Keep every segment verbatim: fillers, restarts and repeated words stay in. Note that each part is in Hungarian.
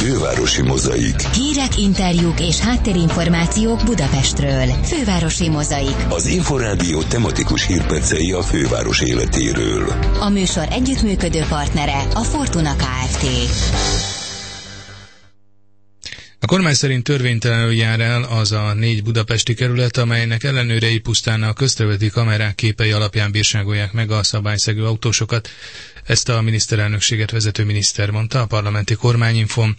Fővárosi Mozaik. Hírek, interjúk és háttérinformációk Budapestről. Fővárosi Mozaik. Az Inforádió tematikus hírpercei a főváros életéről. A műsor együttműködő partnere a Fortuna Kft. A kormány szerint törvénytelenül jár el az a négy budapesti kerület, amelynek ellenőrei pusztán a közterületi kamerák képei alapján bírságolják meg a szabályszegő autósokat. Ezt a miniszterelnökséget vezető miniszter mondta a parlamenti kormányinfón.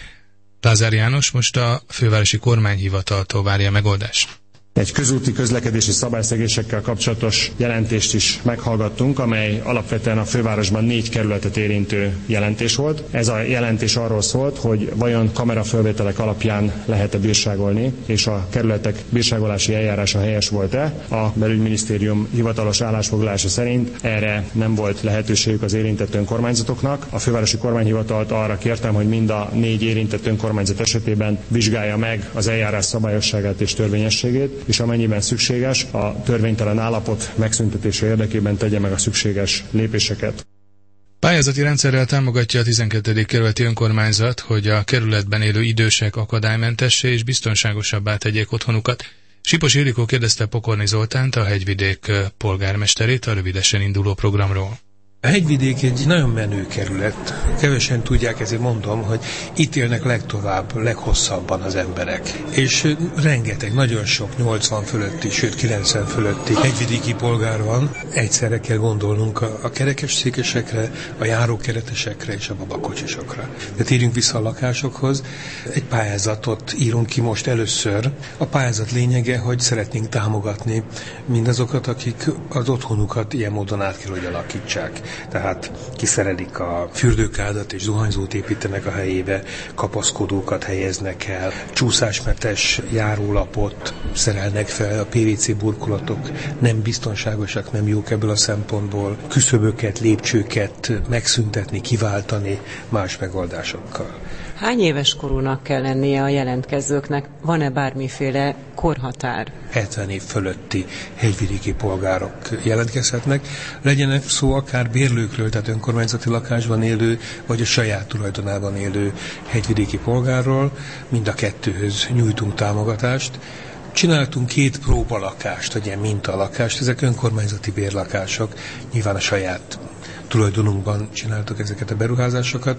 Lázár János most a fővárosi kormányhivataltól várja a megoldást. Egy közúti közlekedési szabályszegésekkel kapcsolatos jelentést is meghallgattunk, amely alapvetően a fővárosban négy kerületet érintő jelentés volt. Ez a jelentés arról szólt, hogy vajon kamerafölvételek alapján lehet-e bírságolni, és a kerületek bírságolási eljárása helyes volt-e. A belügyminisztérium hivatalos állásfoglalása szerint erre nem volt lehetőségük az érintett önkormányzatoknak. A fővárosi kormányhivatalt arra kértem, hogy mind a négy érintett önkormányzat esetében vizsgálja meg az eljárás szabályosságát és törvényességét, és amennyiben szükséges, a törvénytelen állapot megszüntetése érdekében tegye meg a szükséges lépéseket. Pályázati rendszerrel támogatja a tizenkettedik kerületi önkormányzat, hogy a kerületben élő idősek akadálymentessé és biztonságosabbá tegyék otthonukat. Sipos Ildikó kérdezte Pokorni Zoltánt, a Hegyvidék polgármesterét a rövidesen induló programról. A Hegyvidék egy nagyon menő kerület. Kevesen tudják, ezért mondom, hogy itt élnek legtovább, leghosszabban az emberek. És rengeteg, nagyon sok nyolcvan fölötti, sőt kilencven fölötti hegyvidéki polgár van. Egyszerre kell gondolnunk a, a kerekesszékesekre, a járókeretesekre és a babakocsisokra. De térjünk vissza a lakásokhoz. Egy pályázatot írunk ki most először. A pályázat lényege, hogy szeretnénk támogatni mindazokat, akik az otthonukat ilyen módon át kell, hogy alakítsák. Tehát kiszerelik a fürdőkádat és zuhanyzót építenek a helyébe, kapaszkodókat helyeznek el, csúszásmentes járólapot szerelnek fel, a pé vé cé burkolatok nem biztonságosak, nem jók ebből a szempontból, küszöböket, lépcsőket megszüntetni, kiváltani más megoldásokkal. Hány éves korúnak kell lennie a jelentkezőknek? Van-e bármiféle korhatár? hetven év fölötti hegyvidéki polgárok jelentkezhetnek. Legyenek szó akár bérlőkről, tehát önkormányzati lakásban élő, vagy a saját tulajdonában élő hegyvidéki polgárról. Mind a kettőhöz nyújtunk támogatást. Csináltunk két próbalakást, egy ilyen mintalakást, ezek önkormányzati bérlakások. Nyilván a saját tulajdonunkban csináltuk ezeket a beruházásokat.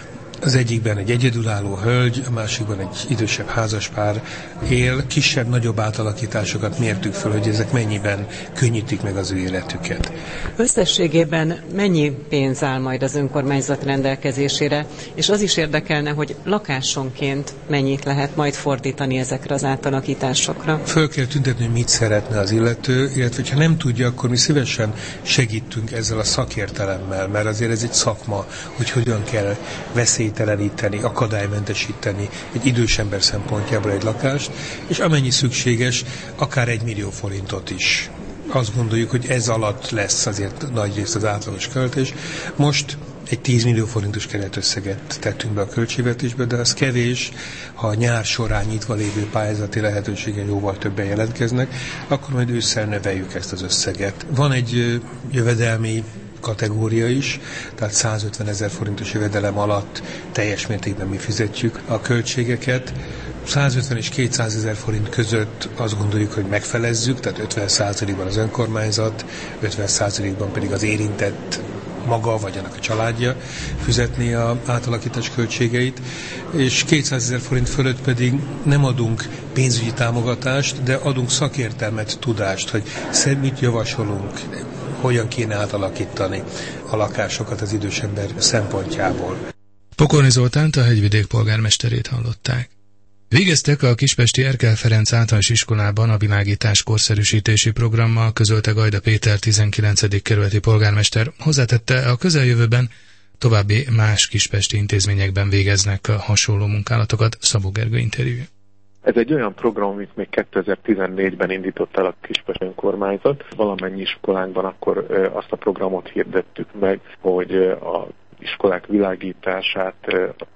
Az egyikben egy egyedülálló hölgy, a másikban egy idősebb házaspár él. Kisebb-nagyobb átalakításokat mértük fel, hogy ezek mennyiben könnyítik meg az ő életüket. Összességében mennyi pénz áll majd az önkormányzat rendelkezésére, és az is érdekelne, hogy lakásonként mennyit lehet majd fordítani ezekre az átalakításokra. Föl kell tüntetni, hogy mit szeretne az illető, illetve ha nem tudja, akkor mi szívesen segítünk ezzel a szakértelemmel, mert azért ez egy szakma, hogy hogyan kell veszélyteleníteni, akadálymentesíteni egy idős ember szempontjából egy lakást, és amennyi szükséges, akár egy millió forintot is. Azt gondoljuk, hogy ez alatt lesz azért nagy részt az átlagos költés. Most egy tíz millió forintos keretösszeget tettünk be a költségvetésbe, de az kevés, ha a nyár során nyitva lévő pályázati lehetőségen jóval többen jelentkeznek, akkor majd ősszel növeljük ezt az összeget. Van egy jövedelmi kategória is, tehát százötven ezer forintos jövedelem alatt teljes mértékben mi fizetjük a költségeket. százötven és kétszázezer forint között azt gondoljuk, hogy megfelezzük, tehát ötven százalékban az önkormányzat, ötven százalékban pedig az érintett maga vagy annak a családja fizetni az átalakítás költségeit, és kétszázezer forint fölött pedig nem adunk pénzügyi támogatást, de adunk szakértelmet, tudást, hogy mit javasolunk, hogyan kéne átalakítani a lakásokat az idős ember szempontjából. Pokorni Zoltánt, a Hegyvidék polgármesterét hallották. Végeztek a kispesti Erkel Ferenc általános iskolában a világítás korszerűsítési programmal, közölte Gajda Péter tizenkilencedik kerületi polgármester. Hozzátette, a közeljövőben további más kispesti intézményekben végeznek hasonló munkálatokat. Szabó Gergő interjú. Ez egy olyan program, amit még kétezer-tizennégyben indított el a Kispest önkormányzat. Valamennyi iskolánkban akkor azt a programot hirdettük meg, hogy a iskolák világítását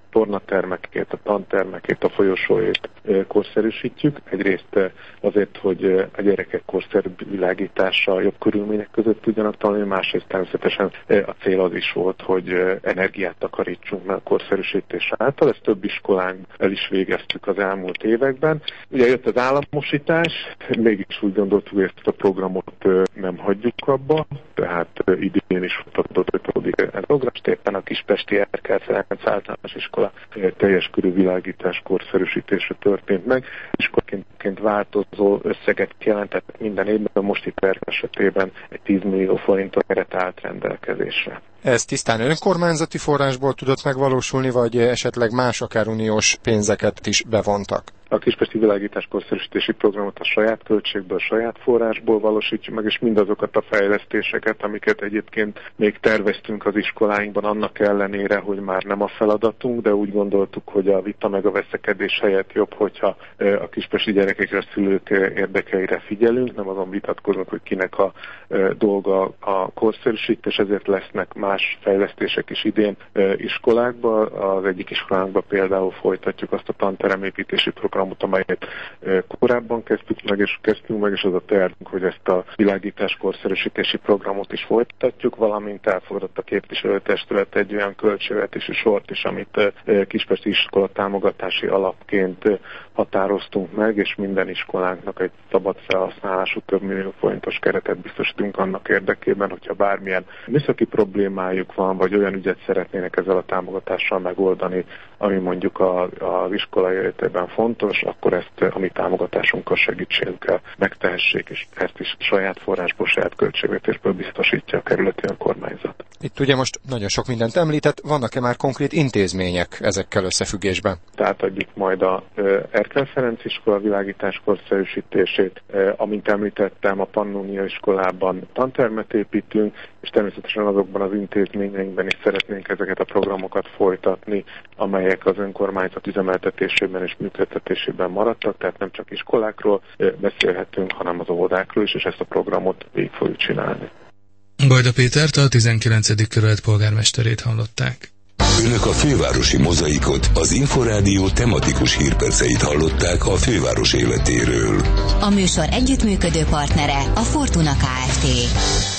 tornatermekét, a tantermekét, a folyosóit korszerűsítjük. Egyrészt azért, hogy a gyerekek korszerű világítása jobb körülmények között tudjanak tanulni, másrészt természetesen a cél az is volt, hogy energiát takarítsunk meg a korszerűsítés által. Ezt több iskolán el is végeztük az elmúlt években. Ugye jött az államosítás, mégis úgy gondoltuk, hogy ezt a programot nem hagyjuk abba, tehát idén is folytatódik ez a program, éppen a Kispesti Erkel Ferenc általános iskola teljes körű világítás korszerűsítése történt meg. Iskolaként változó összeget jelentett minden évben, most itt Erkel esetében egy tíz millió forinton keret állt rendelkezésre. Ez tisztán önkormányzati forrásból tudott megvalósulni, vagy esetleg más, akár uniós pénzeket is bevontak? A Kispesti Világítás korszerűsítési programot a saját költségből, a saját forrásból valósítjuk meg, és mindazokat a fejlesztéseket, amiket egyébként még terveztünk az iskoláinkban, annak ellenére, hogy már nem a feladatunk, de úgy gondoltuk, hogy a vita meg a veszekedés helyett jobb, hogyha a kispesti gyerekekre, a szülők érdekeire figyelünk, nem azon vitatkozunk, hogy kinek a dolga a korszerűsítés, ezért lesznek más fejlesztések is idén iskolákban. Az egyik iskolánkban például folytatjuk azt a tanteremépítési programot, amelyet korábban kezdtük meg, és kezdtünk meg, és az a tervünk, hogy ezt a világítás korszerűsítési programot is folytatjuk, valamint elfogadott a képviselőtestület egy olyan költségvetési sort is, amit Kispesti iskola támogatási alapként határoztunk meg, és minden iskolánknak egy szabad felhasználású több millió forintos keretet biztosítunk annak érdekében, hogyha bármilyen műszaki problémájuk van, vagy olyan ügyet szeretnének ezzel a támogatással megoldani, ami mondjuk az iskola életében fontos, akkor ezt a mi támogatásunkkal segítségünkkel megtehessék, és ezt is saját forrásból, saját költségvetésből biztosítja a kerületi önkormányzat. Itt ugye most nagyon sok mindent említett, vannak-e már konkrét intézmények ezekkel összefüggésben? Tehát adjuk majd a Erkel Ferenc iskola világítás korszerűsítését, amint említettem, a Pannonia iskolában tantermet építünk, és természetesen azokban az intézményeinkben is szeretnénk ezeket a programokat folytatni, amelyek az önkormányzat üzemeltetésében és működtetésében maradtak, tehát nem csak iskolákról beszélhetünk, hanem az óvodákról is, és ezt a programot végig fogjuk csinálni. Bajda Pétert, a tizenkilencedik kerület polgármesterét hallották. Önök a fővárosi mozaikot, az Inforádió tematikus hírperceit hallották a főváros életéről. A műsor együttműködő partnere a Fortuna Kft.